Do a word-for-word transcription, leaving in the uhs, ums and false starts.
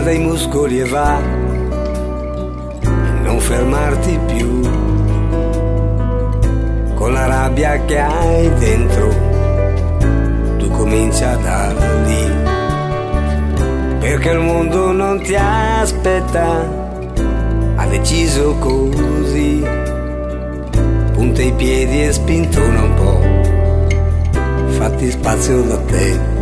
scalda i muscoli e va, non fermarti più, con la rabbia che hai dentro, tu comincia da lì, perché il mondo non ti aspetta, ha deciso così, punta i piedi e spintona un po', fatti spazio da te.